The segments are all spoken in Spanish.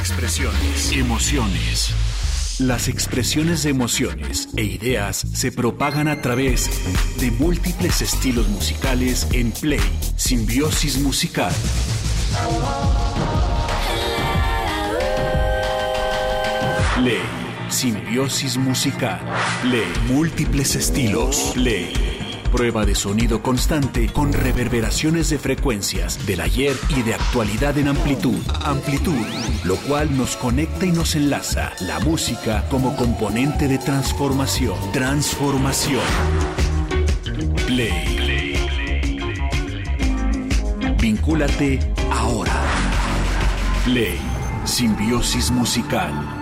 expresiones, emociones. Las expresiones de emociones e ideas se propagan a través de múltiples estilos musicales en Play, Simbiosis Musical. Play, Simbiosis Musical. Play, múltiples estilos. Play, prueba de sonido constante con reverberaciones de frecuencias del ayer y de actualidad en amplitud. Amplitud, lo cual nos conecta y nos enlaza. La música como componente de transformación. Transformación. Play. Vincúlate ahora. Play, Simbiosis Musical.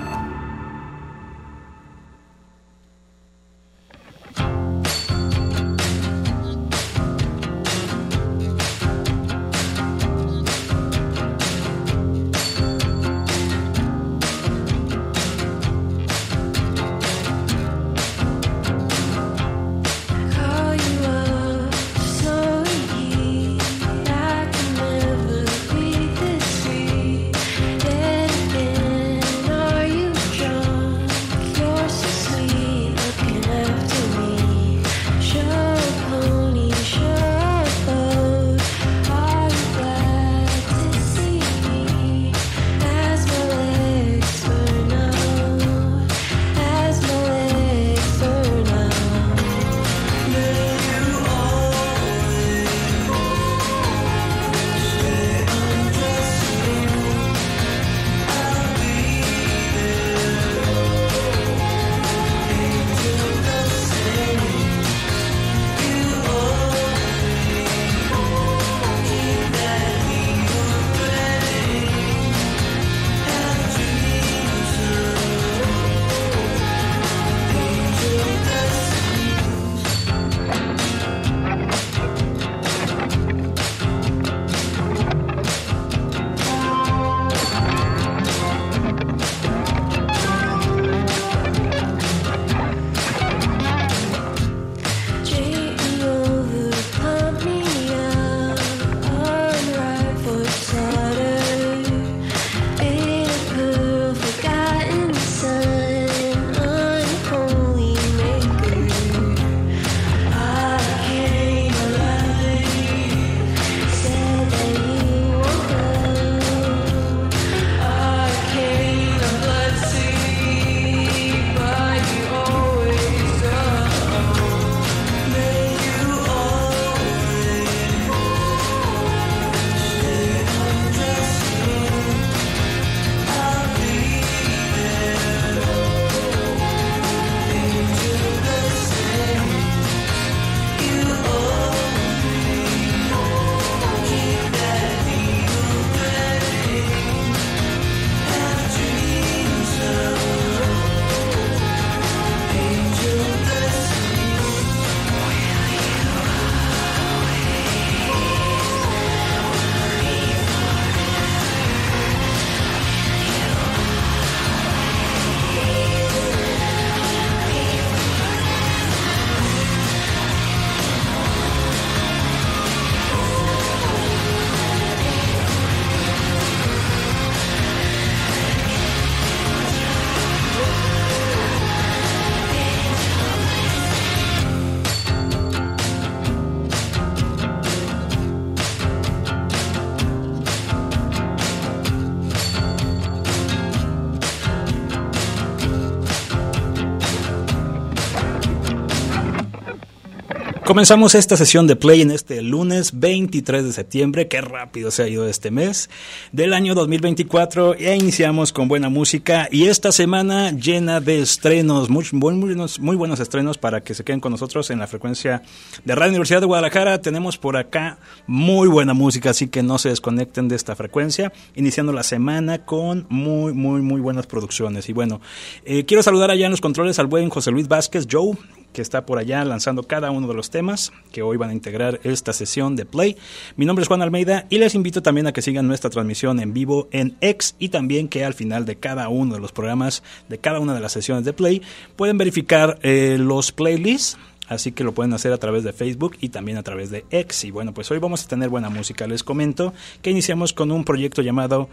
Comenzamos esta sesión de Play en este lunes 23 de septiembre, qué rápido se ha ido este mes del año 2024, e iniciamos con buena música y esta semana llena de estrenos, muy buenos estrenos para que se queden con nosotros en la frecuencia de Radio Universidad de Guadalajara. Tenemos por acá muy buena música, así que no se desconecten de esta frecuencia, iniciando la semana con muy buenas producciones. Y bueno, quiero saludar allá en los controles al buen José Luis Vázquez, Joe, que está por allá lanzando cada uno de los temas que hoy van a integrar esta sesión de Play. Mi nombre es Juan Almeida y les invito también a que sigan nuestra transmisión en vivo en X, y también que al final de cada uno de los programas, de cada una de las sesiones de Play, pueden verificar los playlists, así que lo pueden hacer a través de Facebook y también a través de X. Y bueno, pues hoy vamos a tener buena música. Les comento que iniciamos con un proyecto llamado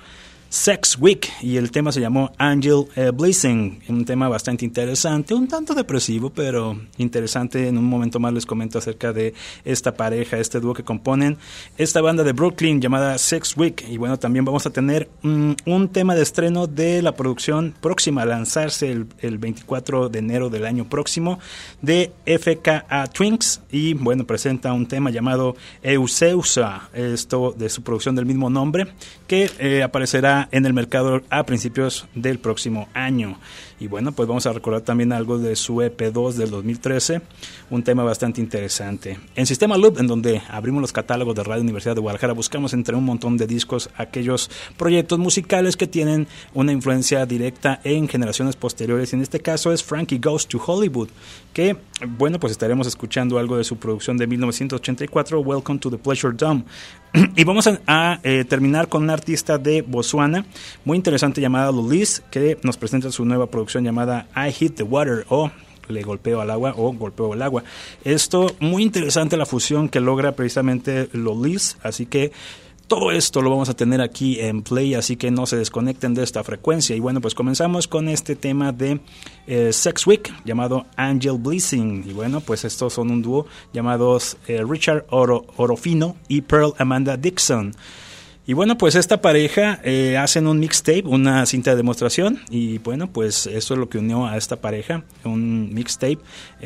Sex Week, y el tema se llamó Angel Blazing, un tema bastante interesante, un tanto depresivo, pero interesante. En un momento más les comento acerca de esta pareja, este dúo que componen esta banda de Brooklyn llamada Sex Week. Y bueno, también vamos a tener un tema de estreno de la producción próxima a lanzarse el 24 de enero del año próximo, de FKA Twigs, y bueno, presenta un tema llamado Euseusa, esto de su producción del mismo nombre, que aparecerá en el mercado a principios del próximo año. Y bueno, pues vamos a recordar también algo de su EP2 del 2013, un tema bastante interesante. En Sistema Loop, en donde abrimos los catálogos de Radio Universidad de Guadalajara, buscamos entre un montón de discos aquellos proyectos musicales que tienen una influencia directa en generaciones posteriores. En este caso es Frankie Goes to Hollywood, que bueno, pues estaremos escuchando algo de su producción de 1984, Welcome to the Pleasure Dome. Y vamos a terminar con una artista de Botsuana muy interesante llamada Lulis, que nos presenta su nueva producción llamada I Hit the Water, o Le Golpeo al Agua, o Golpeo el Agua. Esto, muy interesante la fusión que logra precisamente Lulis, así que todo esto lo vamos a tener aquí en Play, así que no se desconecten de esta frecuencia. Y bueno, pues comenzamos con este tema de Sex Week llamado Angel Blazing. Y bueno, pues estos son un dúo llamados Richard Orofino y Pearl Amanda Dixon. Y bueno, pues esta pareja hacen un mixtape, una cinta de demostración, y bueno, pues eso es lo que unió a esta pareja, un mixtape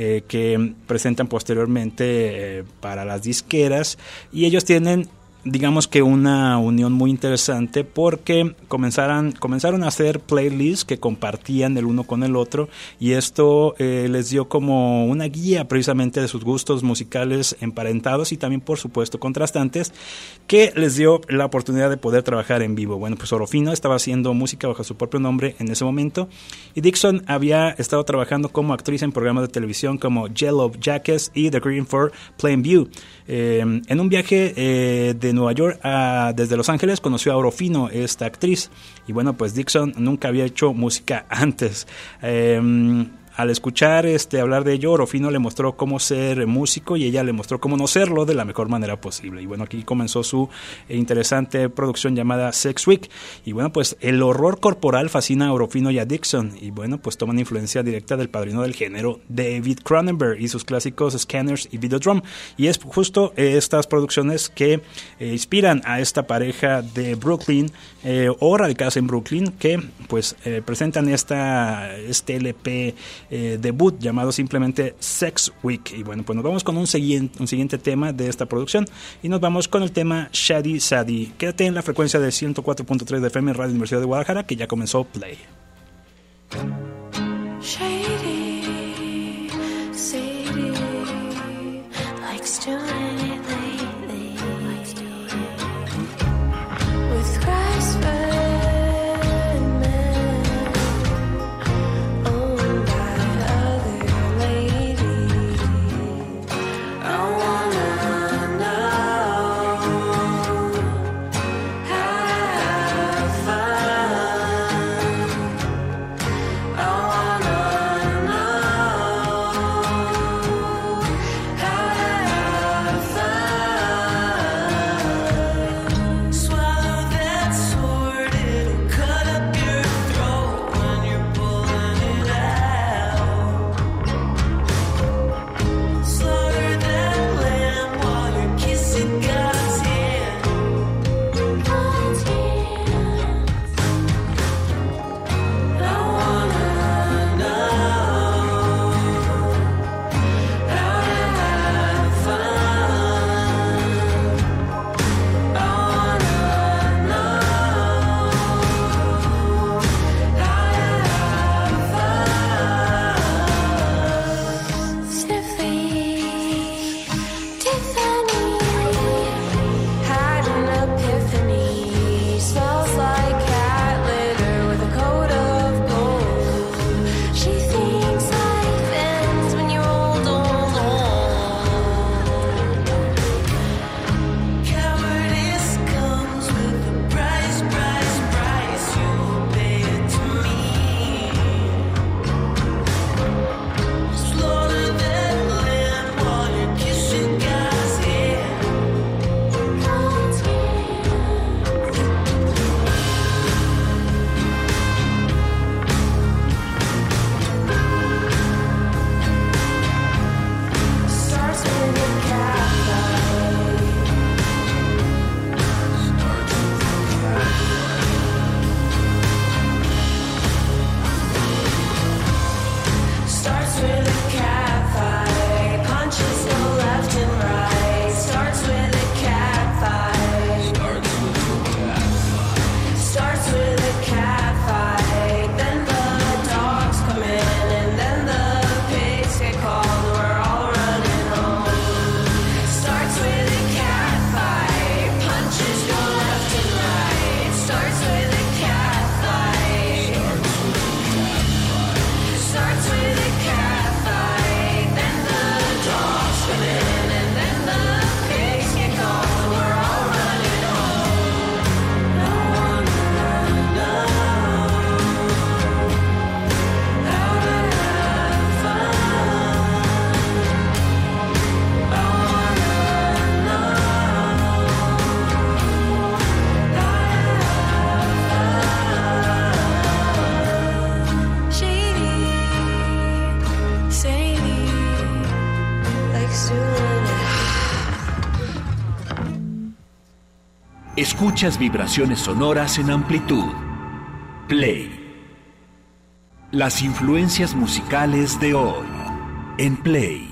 que presentan posteriormente para las disqueras, y ellos tienen, digamos que una unión muy interesante, porque comenzaron a hacer playlists que compartían el uno con el otro, y esto les dio como una guía precisamente de sus gustos musicales emparentados y también por supuesto contrastantes, que les dio la oportunidad de poder trabajar en vivo. Bueno, pues Orofino estaba haciendo música bajo su propio nombre en ese momento, y Dixon había estado trabajando como actriz en programas de televisión como Yellow Jackets y The Green for Plainview. En un viaje de Nueva York desde Los Ángeles conoció a Orofino, esta actriz, y bueno, pues Dixon nunca había hecho música antes. Al escuchar hablar de ello, Orofino le mostró cómo ser músico y ella le mostró cómo no serlo de la mejor manera posible. Y bueno, aquí comenzó su interesante producción llamada Sex Week. Y bueno, pues el horror corporal fascina a Orofino y a Dixon. Y bueno, pues toman influencia directa del padrino del género, David Cronenberg, y sus clásicos Scanners y Videodrome. Y es justo estas producciones que inspiran a esta pareja de Brooklyn o radicadas en Brooklyn, que pues presentan este LP debut llamado simplemente Sex Week. Y bueno, pues nos vamos con un siguiente tema de esta producción, y nos vamos con el tema Shady Sadie. Quédate en la frecuencia de 104.3 de FM Radio Universidad de Guadalajara, que ya comenzó Play. Shady, Sadie, likes to lately, with Christ. Escuchas vibraciones sonoras en amplitud. Play. Las influencias musicales de hoy en Play.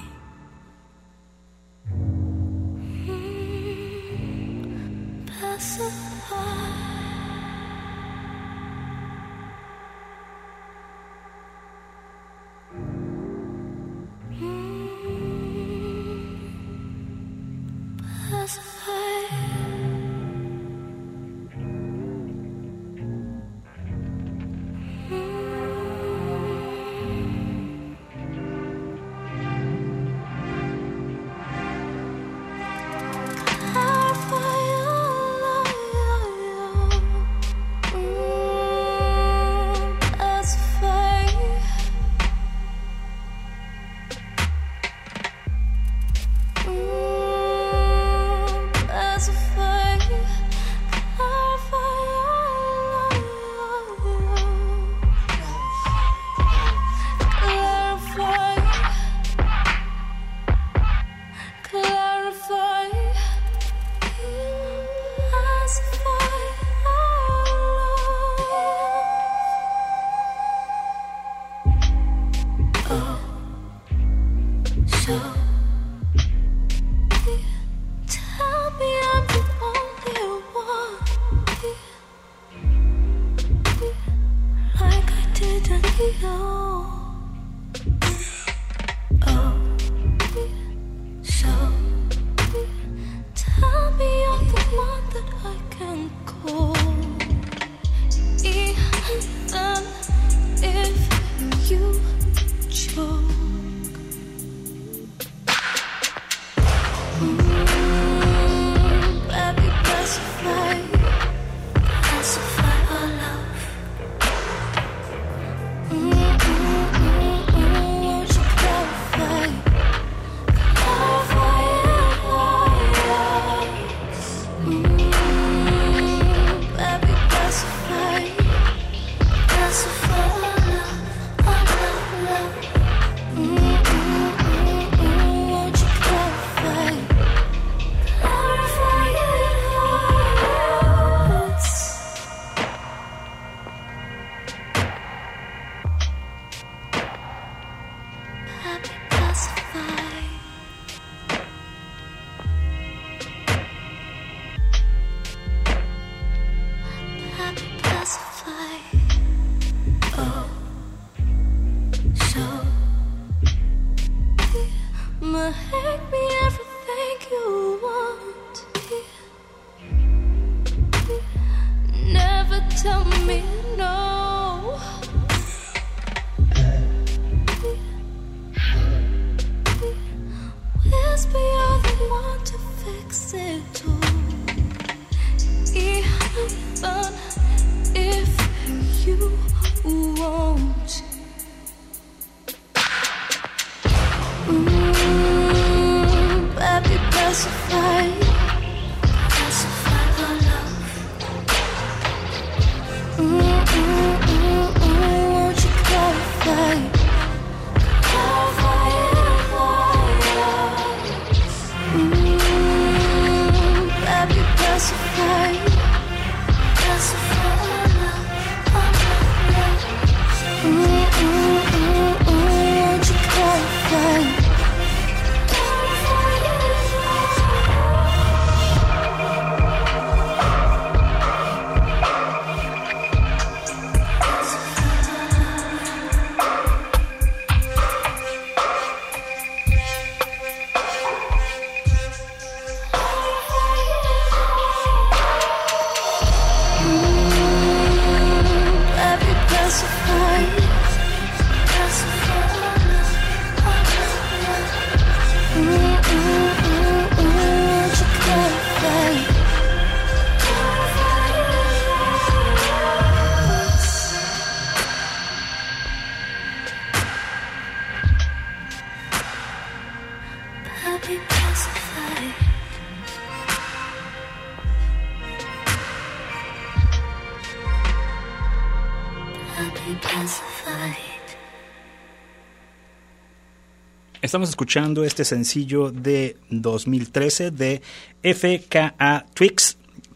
Estamos escuchando este sencillo de 2013 de FKA Twigs,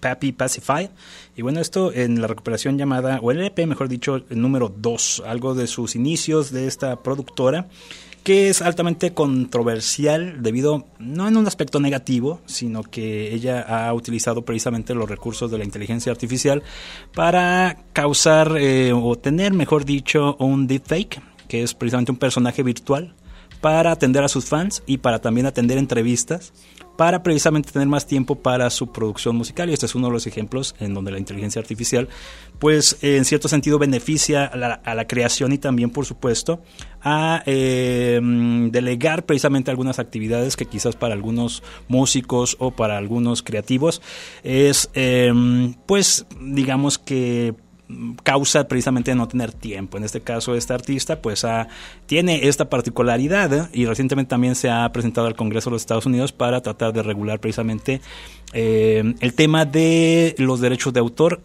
Pappy Pacify. Y bueno, esto en la recuperación llamada, o el EP mejor dicho, el número 2, algo de sus inicios de esta productora, que es altamente controversial debido, no en un aspecto negativo, sino que ella ha utilizado precisamente los recursos de la inteligencia artificial para causar o tener, mejor dicho, un deepfake, que es precisamente un personaje virtual, para atender a sus fans y para también atender entrevistas, para precisamente tener más tiempo para su producción musical. Y este es uno de los ejemplos en donde la inteligencia artificial, pues en cierto sentido beneficia a la creación y también, por supuesto, a delegar precisamente algunas actividades que quizás para algunos músicos o para algunos creativos es, pues digamos que causa precisamente no tener tiempo. En este caso, esta artista pues tiene esta particularidad, y recientemente también se ha presentado al Congreso de los Estados Unidos para tratar de regular precisamente el tema de los derechos de autor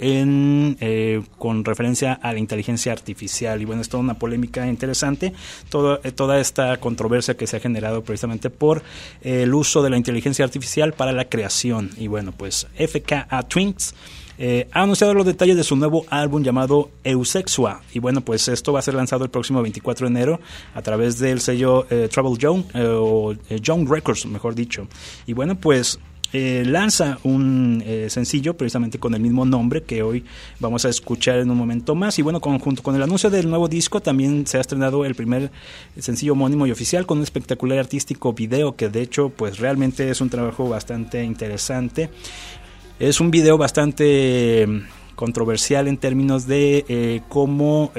con referencia a la inteligencia artificial. Y bueno, es toda una polémica interesante, toda esta controversia que se ha generado precisamente por el uso de la inteligencia artificial para la creación. Y bueno, pues FKA Twigs ha anunciado los detalles de su nuevo álbum llamado Eusexua. Y bueno, pues esto va a ser lanzado el próximo 24 de enero a través del sello Trouble Young, o Young Records, mejor dicho. Y bueno, pues lanza un sencillo precisamente con el mismo nombre que hoy vamos a escuchar en un momento más. Y bueno, junto con el anuncio del nuevo disco también se ha estrenado el primer sencillo homónimo y oficial con un espectacular artístico video que de hecho pues realmente es un trabajo bastante interesante. Es un video bastante controversial en términos de cómo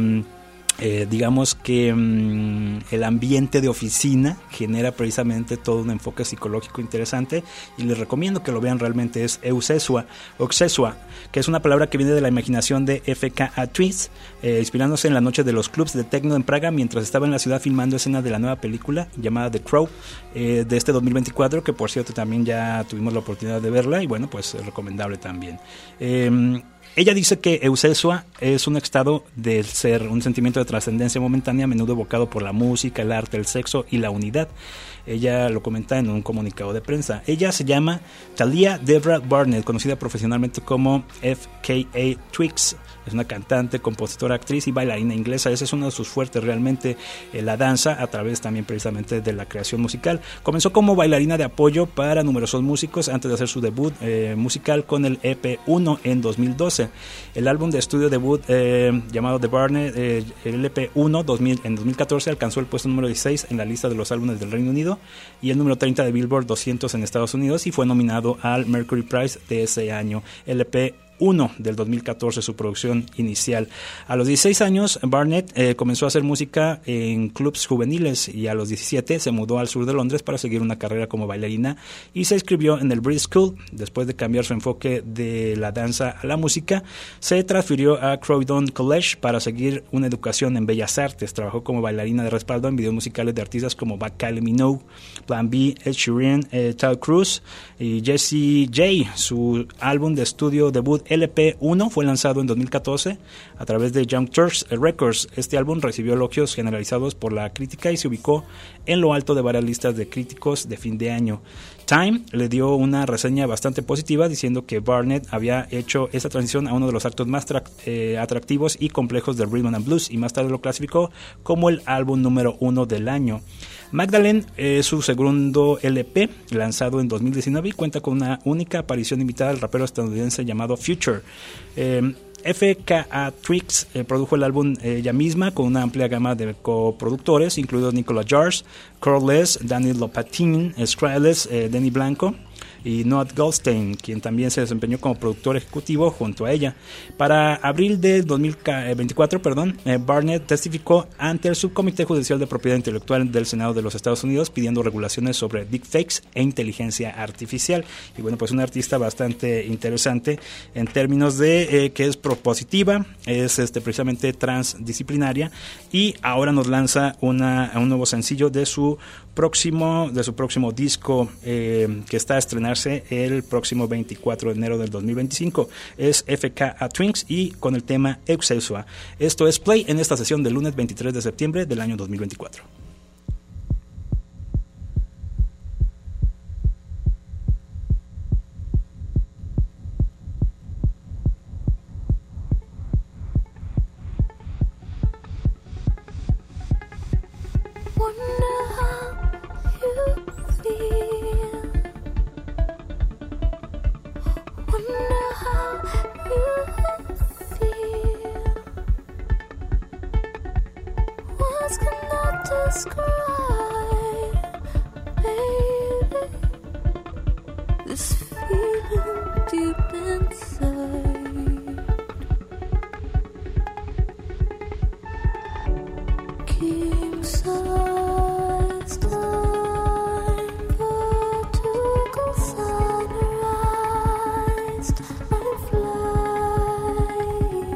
digamos que el ambiente de oficina genera precisamente todo un enfoque psicológico interesante, y les recomiendo que lo vean. Realmente es Eusexua, que es una palabra que viene de la imaginación de FKA Twigs, inspirándose en la noche de los clubs de techno en Praga mientras estaba en la ciudad filmando escenas de la nueva película llamada The Crow de este 2024, que por cierto también ya tuvimos la oportunidad de verla, y bueno, pues es recomendable también. Ella dice que Eusexua es un estado del ser, un sentimiento de trascendencia momentánea, a menudo evocado por la música, el arte, el sexo y la unidad. Ella lo comenta en un comunicado de prensa. Ella se llama Talia Debra Barnett, conocida profesionalmente como FKA Twigs. Es una cantante, compositora, actriz y bailarina inglesa. Ese es uno de sus fuertes realmente, la danza, a través también precisamente de la creación musical. Comenzó como bailarina de apoyo para numerosos músicos antes de hacer su debut musical con el EP1 en 2012. El álbum de estudio debut llamado The Barnett, el EP1 en 2014, alcanzó el puesto número 16 en la lista de los álbumes del Reino Unido y el número 30 de Billboard 200 en Estados Unidos, y fue nominado al Mercury Prize de ese año. El EP1 del 2014, su producción inicial. A los 16 años, Barnett comenzó a hacer música en clubs juveniles, y a los 17 se mudó al sur de Londres para seguir una carrera como bailarina y se inscribió en el British School. Después de cambiar su enfoque de la danza a la música, se transfirió a Croydon College para seguir una educación en bellas artes. Trabajó como bailarina de respaldo en videos musicales de artistas como Kylie Minogue, Plan B, Ed Sheeran, Ted Cruz y Jessie J. Su álbum de estudio debut LP1 fue lanzado en 2014 a través de Young Turks Records. Este álbum recibió elogios generalizados por la crítica y se ubicó en lo alto de varias listas de críticos de fin de año. Time le dio una reseña bastante positiva, diciendo que Barnett había hecho esa transición a uno de los actos más atractivos y complejos del rhythm and blues, y más tarde lo clasificó como el álbum número 1 del año. Magdalene es su segundo LP, lanzado en 2019, y cuenta con una única aparición invitada del rapero estadounidense llamado Future. FKA Twigs produjo el álbum ella misma con una amplia gama de coproductores, incluidos Nicolas Jars, Carl Les, Daniel Lopatin, Skrillex, Denny Blanco y Noah Goldstein, quien también se desempeñó como productor ejecutivo junto a ella. Para abril de 2024, Barnett testificó ante el Subcomité Judicial de Propiedad Intelectual del Senado de los Estados Unidos pidiendo regulaciones sobre deepfakes e inteligencia artificial. Y bueno, pues una artista bastante interesante en términos de que es propositiva, es precisamente transdisciplinaria, y ahora nos lanza un nuevo sencillo de su próximo disco que está a estrenarse el próximo 24 de enero del 2025. Es FKA Twigs y con el tema Eusexua. Esto es Play en esta sesión del lunes 23 de septiembre del año 2024. words cannot describe, baby, this feeling deep inside. King size time, vertical sunrise, I'm flying,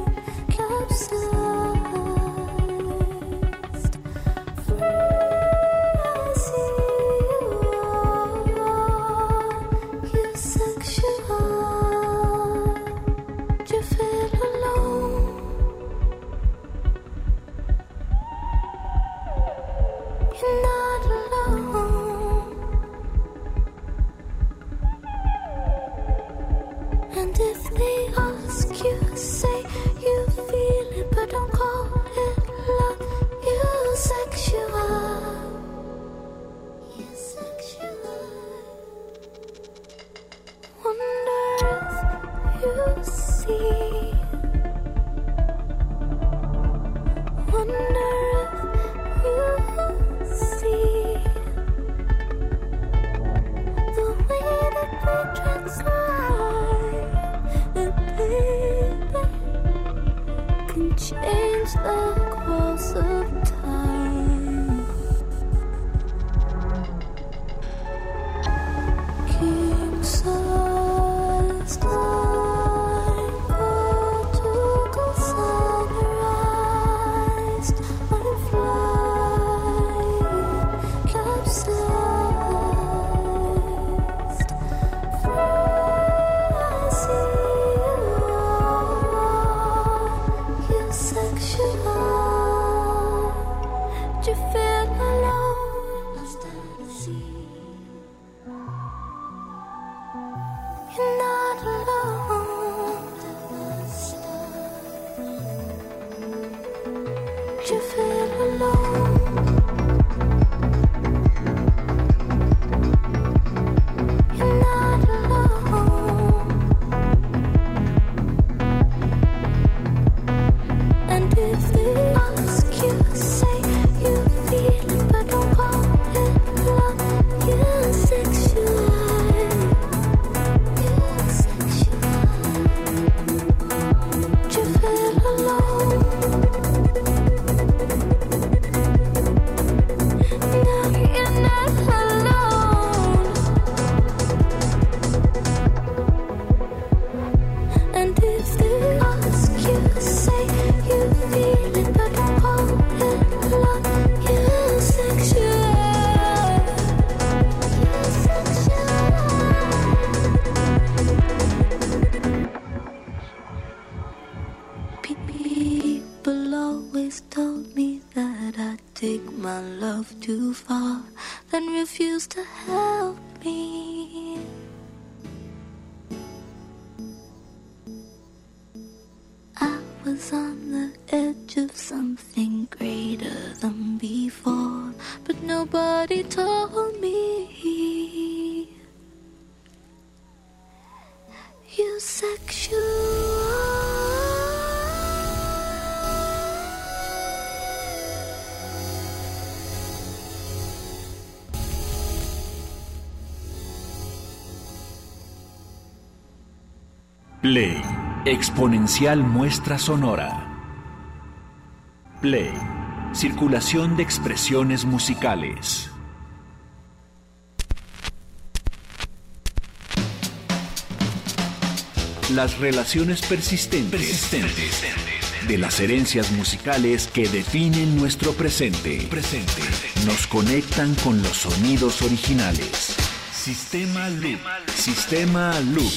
capsized, free. I see you sexual. Do you feel alone? You're not alone. And if they ask you, say you feel it, but don't call it love. You're sexual. You're sexual. Wonder if you see. Wonder if you see the way that we transcribe it, baby, can change the course of time. King size time, vertical sunrise, I'm flying, capsized, free. I see you sexual. Do you feel alone? Lost at sea. You're not alone. Do you feel alone? You're not alone. And if they ask you, say you feel it, but don't call it love. You're sexual. You're sexual. Do you feel alone? No, you're not alone. And if they ask you, say you feel it, but don't call it love. You're sexual. You're sexual. People always told me that I take my love too far, then refuse to help me. I was on the edge of something greater than before, but nobody told me. You sexual. Play, exponencial muestra sonora. Play, circulación de expresiones musicales. Las relaciones persistentes de las herencias musicales que definen nuestro presente. Nos conectan con los sonidos originales. Sistema Loop. Sistema Loop.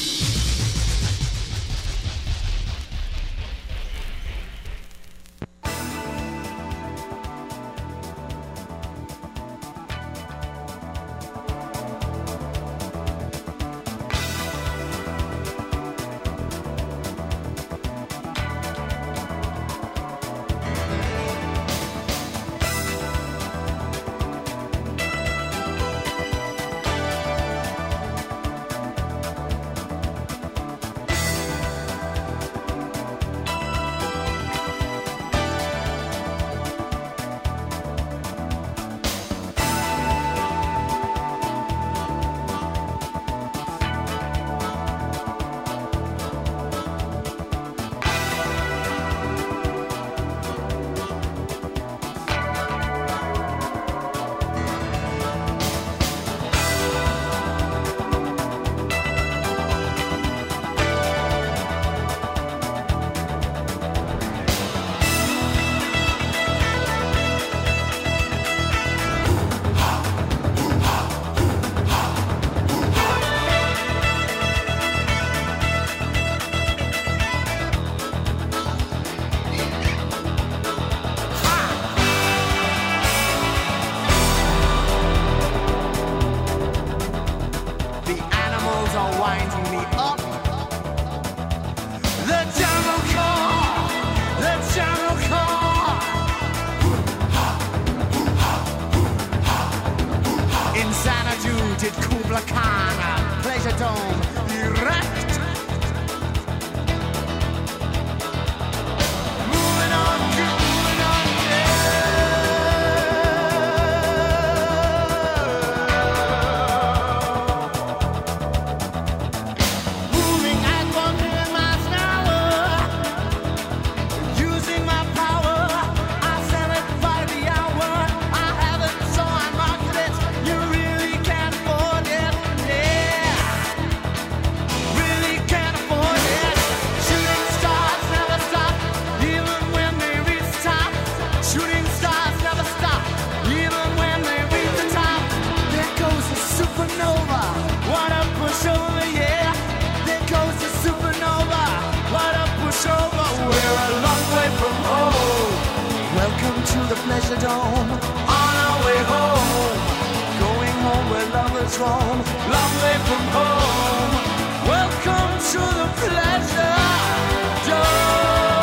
pleasure dome. On our way home, going home where lovers roam. Long way from home. Welcome to the pleasure dome.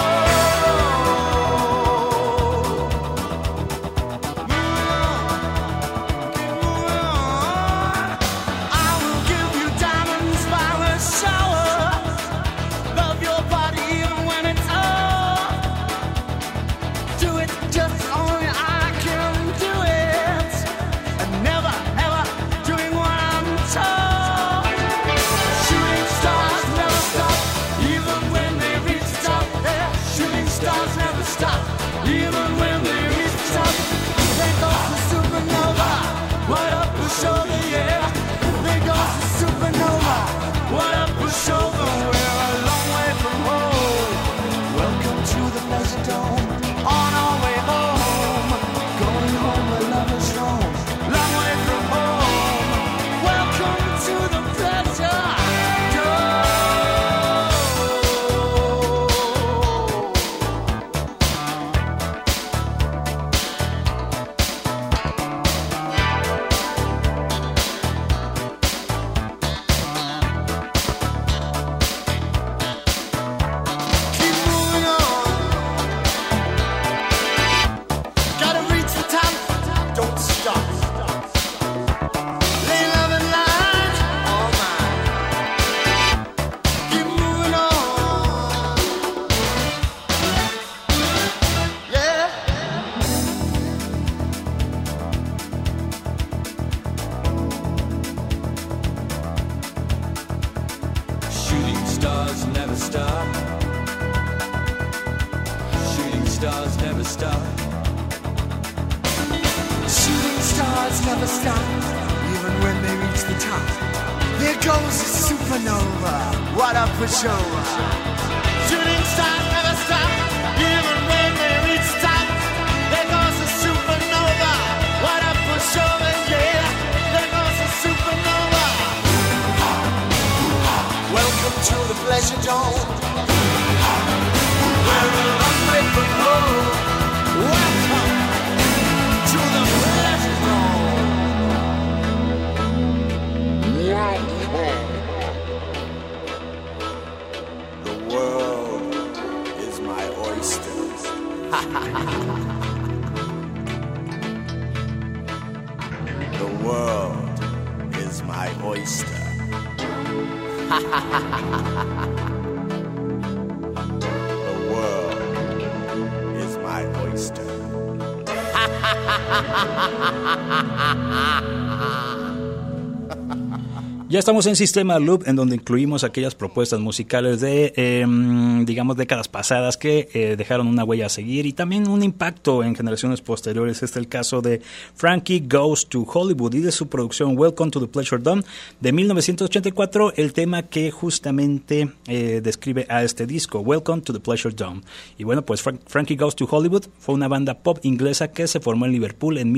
Ya estamos en Sistema Loop, en donde incluimos aquellas propuestas musicales de, digamos, décadas pasadas que dejaron una huella a seguir y también un impacto en generaciones posteriores. Este es el caso de Frankie Goes to Hollywood y de su producción Welcome to the Pleasure Dome de 1984, el tema que justamente describe a este disco, Welcome to the Pleasure Dome. Y bueno, pues Frankie Goes to Hollywood fue una banda pop inglesa que se formó en Liverpool en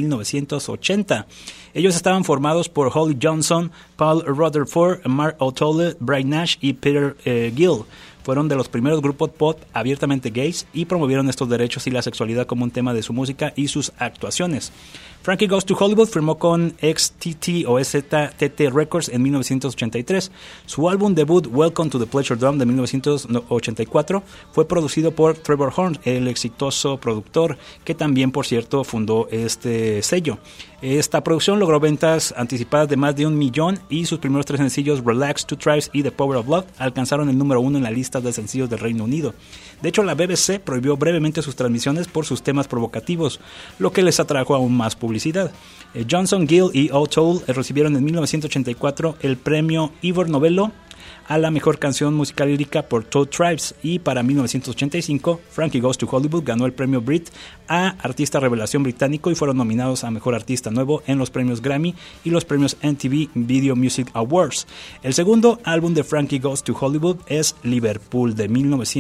1980. Ellos estaban formados por Holly Johnson, Paul Rutherford, Mark O'Toole, Brian Nash y Peter Gill. Fueron de los primeros grupos pop abiertamente gays y promovieron estos derechos y la sexualidad como un tema de su música y sus actuaciones. Frankie Goes to Hollywood firmó con XTT o ZTT Records en 1983. Su álbum debut, Welcome to the Pleasure Dome, de 1984, fue producido por Trevor Horn, el exitoso productor que también, por cierto, fundó este sello. Esta producción logró ventas anticipadas de más de 1 millón y sus primeros 3 sencillos, Relax, Two Tribes y The Power of Love, alcanzaron el número 1 en la lista de sencillos del Reino Unido. De hecho, la BBC prohibió brevemente sus transmisiones por sus temas provocativos, lo que les atrajo aún más publicidad. Johnson, Gill y O'Toole recibieron en 1984 el premio Ivor Novello a la mejor canción musical lírica por Two Tribes, y para 1985 Frankie Goes to Hollywood ganó el premio Brit a Artista Revelación Británico y fueron nominados a Mejor Artista Nuevo en los premios Grammy y los premios MTV Video Music Awards. El segundo álbum de Frankie Goes to Hollywood es Liverpool, de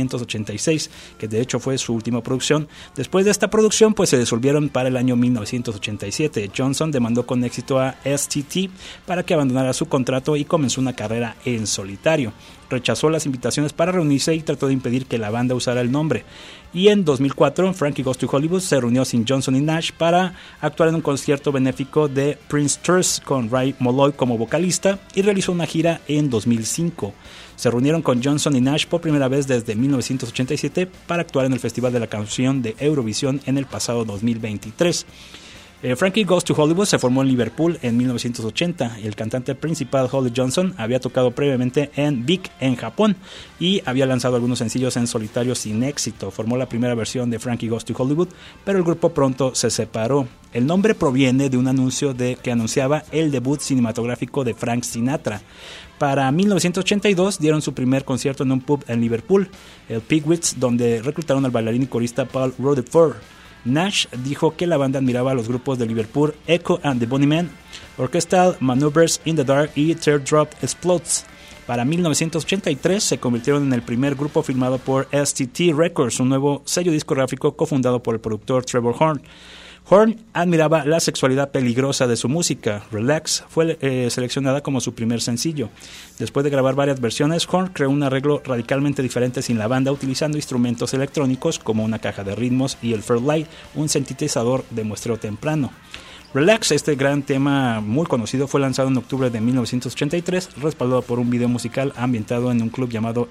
1986, que de hecho fue su última producción. Después de esta producción pues se disolvieron para el año 1987. Johnson demandó con éxito a STT para que abandonara su contrato y comenzó una carrera en solitario. solitario. Rechazó las invitaciones para reunirse y trató de impedir que la banda usara el nombre. Y en 2004, Frankie Goes to Hollywood se reunió sin Johnson y Nash para actuar en un concierto benéfico de Prince Trust con Ray Molloy como vocalista y realizó una gira en 2005. Se reunieron con Johnson y Nash por primera vez desde 1987 para actuar en el Festival de la Canción de Eurovisión en el pasado 2023. Frankie Goes to Hollywood se formó en Liverpool en 1980 y el cantante principal Holly Johnson había tocado previamente en Vic en Japón y había lanzado algunos sencillos en solitario sin éxito. Formó la primera versión de Frankie Goes to Hollywood, pero el grupo pronto se separó. El nombre proviene de un anuncio que anunciaba el debut cinematográfico de Frank Sinatra. Para 1982 dieron su primer concierto en un pub en Liverpool, el Pigwits, donde reclutaron al bailarín y corista Paul Rutherford. Nash dijo que la banda admiraba a los grupos de Liverpool Echo and the Bunnymen, Orchestral Maneuvers in the Dark y Teardrop Explodes. Para 1983 se convirtieron en el primer grupo firmado por STT Records, un nuevo sello discográfico cofundado por el productor Trevor Horn. Horn admiraba la sexualidad peligrosa de su música. Relax fue seleccionada como su primer sencillo. Después de grabar varias versiones, Horn creó un arreglo radicalmente diferente sin la banda, utilizando instrumentos electrónicos como una caja de ritmos y el Fairlight, un sintetizador de muestreo temprano. Relax, este gran tema muy conocido, fue lanzado en octubre de 1983, respaldado por un video musical ambientado en un club llamado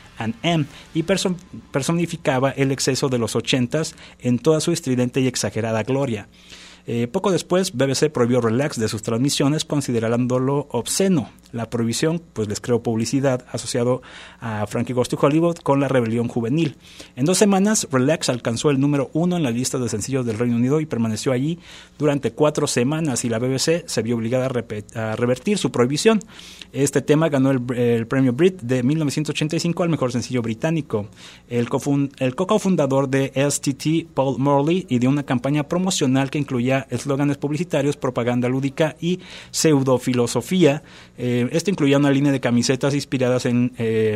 S&M y personificaba el exceso de los 80s en toda su estridente y exagerada gloria. Poco después, BBC prohibió Relax de sus transmisiones, considerándolo obsceno. La prohibición pues les creó publicidad asociado a Frankie Goes to Hollywood con la rebelión juvenil. En 2 semanas, Relax alcanzó el número 1 en la lista de sencillos del Reino Unido y permaneció allí durante 4 semanas, y la BBC se vio obligada a revertir su prohibición. Este tema ganó el premio Brit de 1985 al mejor sencillo británico. El cofundador de STT, Paul Morley, ideó una campaña promocional que incluía eslóganes publicitarios, propaganda lúdica y pseudofilosofía. Esto incluía una línea de camisetas inspiradas en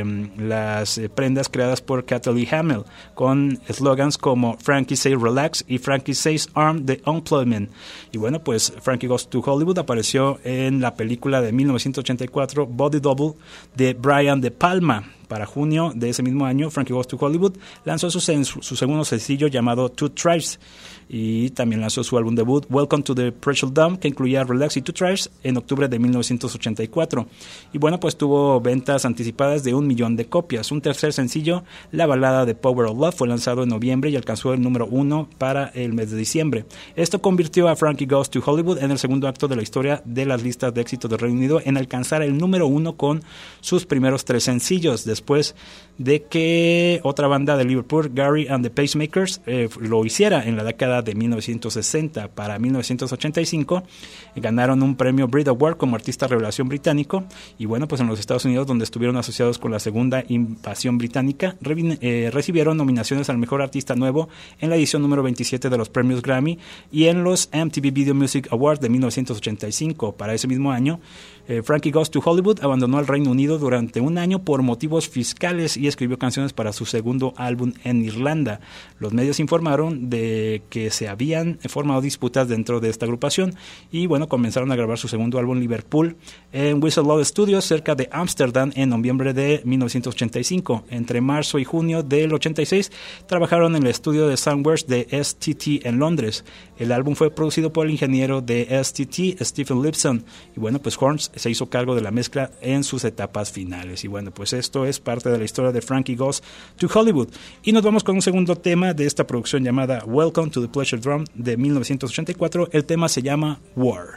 las prendas creadas por Catley Hamel, con eslogans como Frankie Says Relax y Frankie Says Arm the Unemployment. Y bueno, pues Frankie Goes to Hollywood apareció en la película de 1984 Body Double de Brian De Palma. Para junio de ese mismo año, Frankie Goes to Hollywood lanzó su segundo sencillo llamado Two Tribes, y también lanzó su álbum debut Welcome to the Pressure Dome, que incluía Relax y Two Tribes, en octubre de 1984. Y bueno, pues tuvo ventas anticipadas de 1 millón de copias. Un tercer sencillo, la balada de Power of Love, fue lanzado en noviembre y alcanzó el número 1 para el mes de diciembre. Esto convirtió a Frankie Goes to Hollywood en el segundo acto de la historia de las listas de éxitos del Reino Unido en alcanzar el número 1 con sus primeros 3 sencillos, después de que otra banda de Liverpool, Gary and the Pacemakers, lo hiciera en la década de 1960. Para 1985 ganaron un premio Brit Award como artista revelación británico, y bueno, pues en los Estados Unidos, donde estuvieron asociados con la segunda invasión británica, recibieron nominaciones al mejor artista nuevo en la edición número 27 de los premios Grammy y en los MTV Video Music Awards de 1985. Para ese mismo año, Frankie Goes to Hollywood abandonó el Reino Unido durante un año por motivos fiscales y escribió canciones para su segundo álbum en Irlanda. Los medios informaron de que se habían formado disputas dentro de esta agrupación y bueno, comenzaron a grabar su segundo álbum Liverpool en Whistle Loud Studios cerca de Ámsterdam en noviembre de 1985. Entre marzo y junio del 86 trabajaron en el estudio de Soundworks de STT en Londres. El álbum fue producido por el ingeniero de STT, Stephen Lipson, y bueno, pues Horns se hizo cargo de la mezcla en sus etapas finales. Y bueno, pues esto es parte de la historia de Frankie Goes to Hollywood. Y nos vamos con un segundo tema de esta producción llamada Welcome to the Pleasure Dome de 1984. El tema se llama War.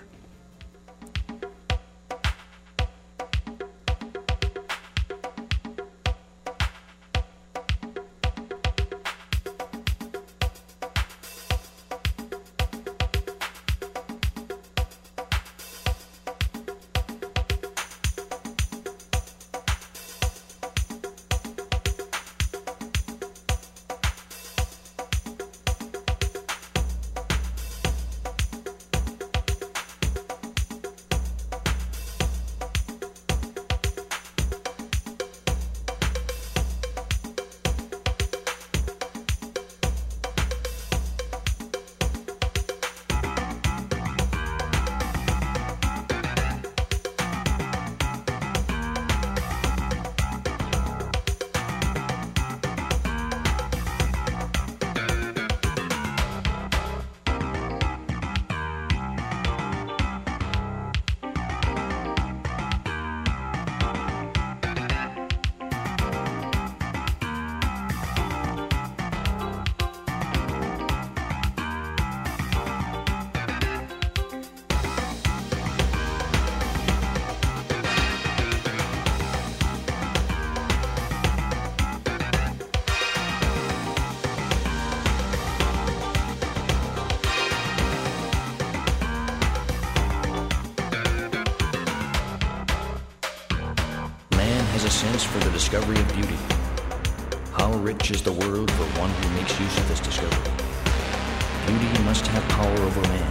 discovery of beauty. How rich is the world for one who makes use of this discovery. Beauty must have power over man.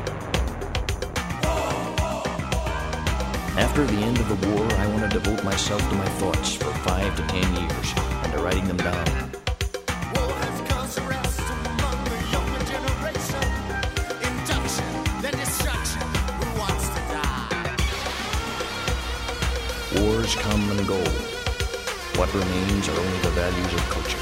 After the end of the war, I want to devote myself to my thoughts for 5 to 10 years and to writing them down. War has caused rest among the younger generation. Induction, then destruction. Who wants to die? Wars come and go. What remains are only the values of culture.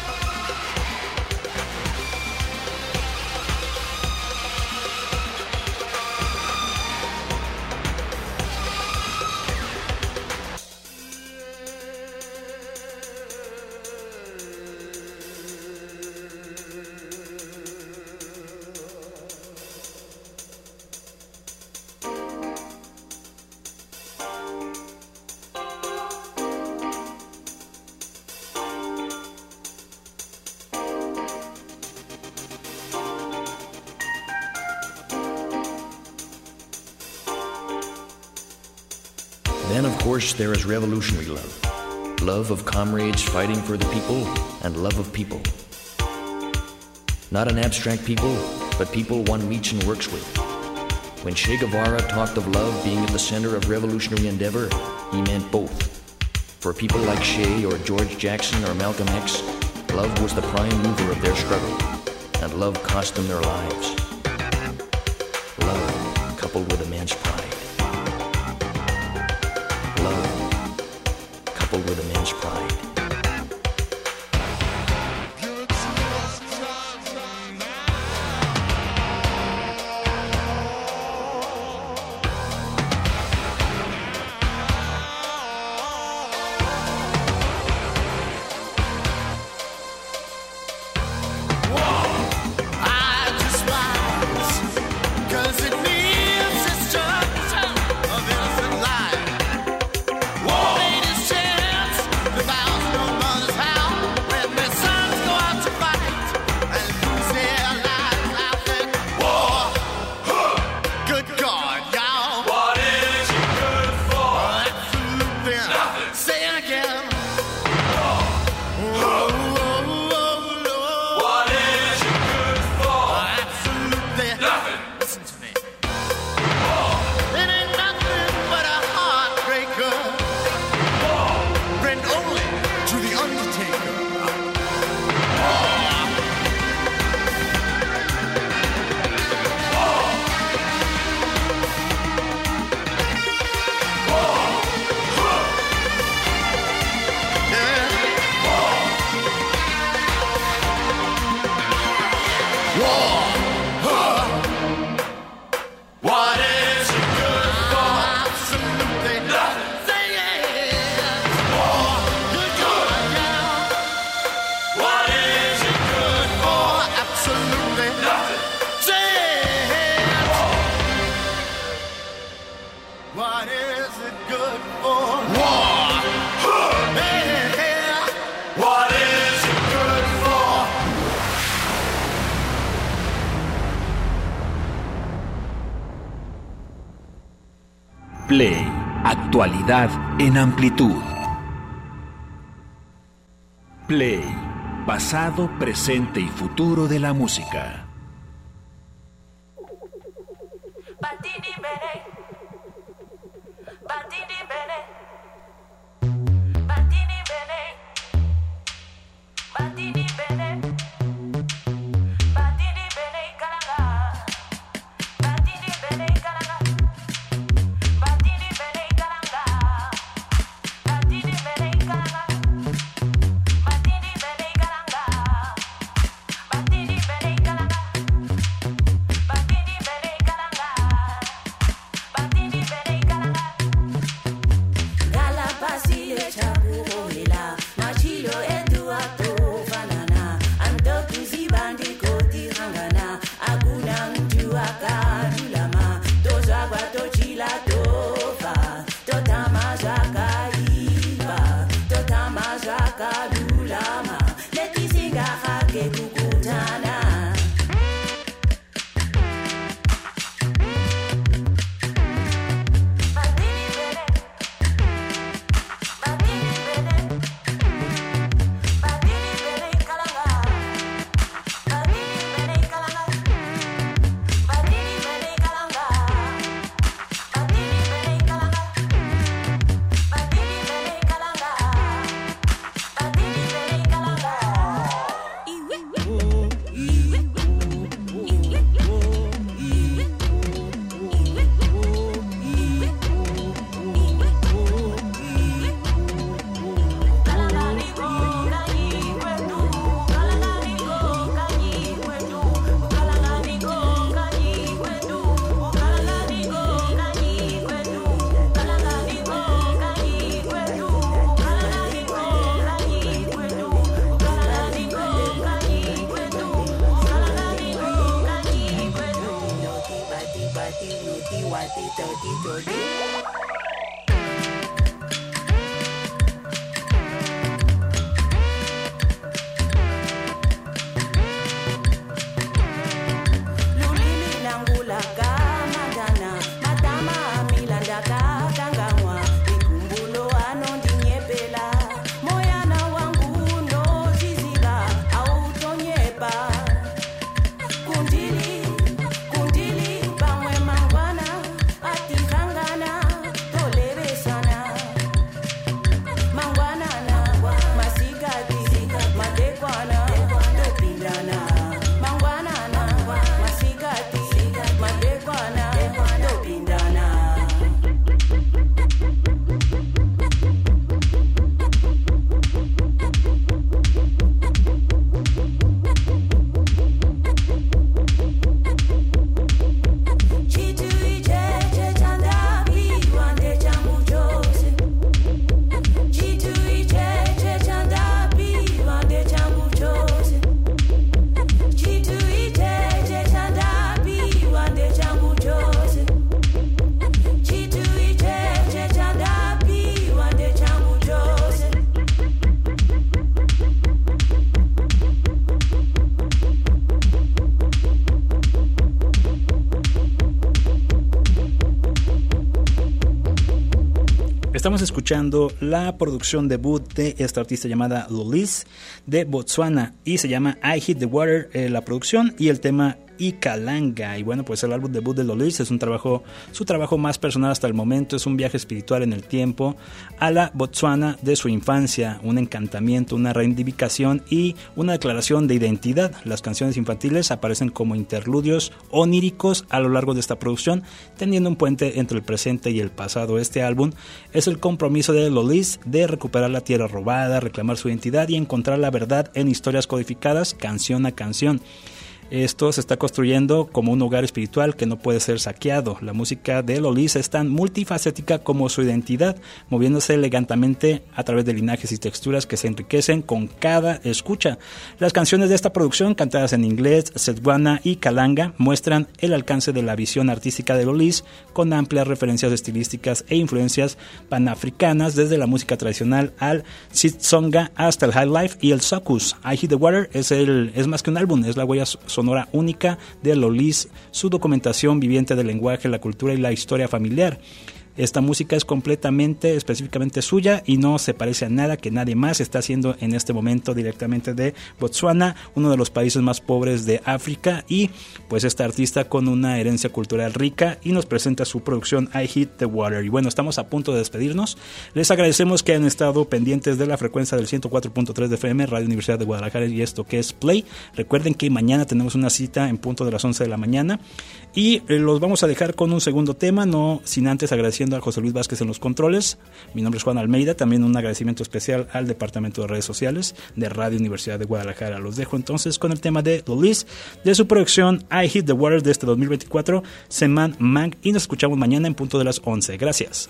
Then, of course, there is revolutionary love. Love of comrades fighting for the people, and love of people. Not an abstract people, but people one meets and works with. When Che Guevara talked of love being at the center of revolutionary endeavor, he meant both. For people like Che or George Jackson or Malcolm X, love was the prime mover of their struggle, and love cost them their lives. Love coupled with immense pride. Love coupled with immense pride. Play, actualidad en amplitud. Play, pasado, presente y futuro de la música. Batini bene, batini bene, batini bene, batini bene, batini bene kalanga, batini bene kalanga, batini bene kalanga, batini bene kalanga, batini bene kalanga, batini bene kalanga. Batini bene, Estamos escuchando la producción debut de esta artista llamada Lolis de Botswana y se llama I Hit the Water, la producción y el tema Ikalanga. Y bueno, pues el álbum debut de Lolis es su trabajo más personal hasta el momento. Es un viaje espiritual en el tiempo a la Botswana de su infancia, un encantamiento, una reivindicación y una declaración de identidad. Las canciones infantiles aparecen como interludios oníricos a lo largo de esta producción, tendiendo un puente entre el presente y el pasado. Este álbum es el compromiso de Lolis de recuperar la tierra robada, reclamar su identidad y encontrar la verdad en historias codificadas canción a canción. Esto se está construyendo como un hogar espiritual que no puede ser saqueado. La música de Lolis es tan multifacética como su identidad, moviéndose elegantemente a través de linajes y texturas que se enriquecen con cada escucha. Las canciones de esta producción, cantadas en inglés, Setswana y Kalanga, muestran el alcance de la visión artística de Lolis, con amplias referencias estilísticas e influencias panafricanas, desde la música tradicional al Sitsonga hasta el Highlife y el Soukous. I Hit the Water es más que un álbum, es la huella sonora única de Lolis, su documentación viviente del lenguaje, la cultura y la historia familiar. Esta música es completamente, específicamente suya y no se parece a nada que nadie más está haciendo en este momento directamente de Botswana, uno de los países más pobres de África, y pues esta artista con una herencia cultural rica y nos presenta su producción I Hit the Water. Y bueno, estamos a punto de despedirnos. Les agradecemos que han estado pendientes de la frecuencia del 104.3 de FM, Radio Universidad de Guadalajara, y esto que es Play. Recuerden que mañana tenemos una cita en punto de las 11 de la mañana y los vamos a dejar con un segundo tema, no sin antes agradecer a José Luis Vázquez en los controles. Mi nombre es Juan Almeida, también un agradecimiento especial al Departamento de Redes Sociales de Radio Universidad de Guadalajara. Los dejo entonces con el tema de Lolis, de su producción I Hit the Water de este 2024, Seman Mang, y nos escuchamos mañana en punto de las 11. Gracias.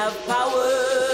have power.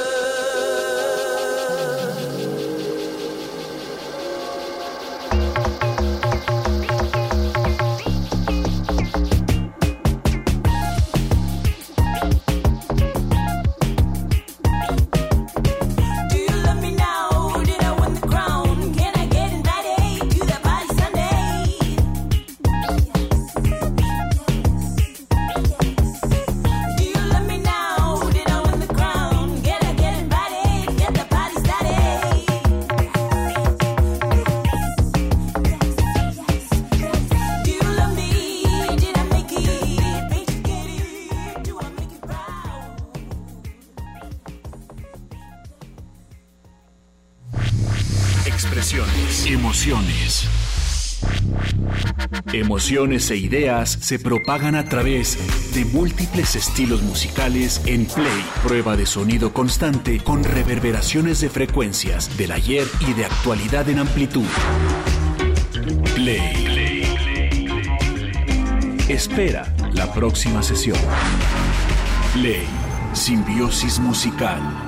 Expresiones, emociones. Emociones e ideas se propagan a través de múltiples estilos musicales en Play, prueba de sonido constante con reverberaciones de frecuencias del ayer y de actualidad en amplitud. Play. Espera la próxima sesión. Play, simbiosis musical.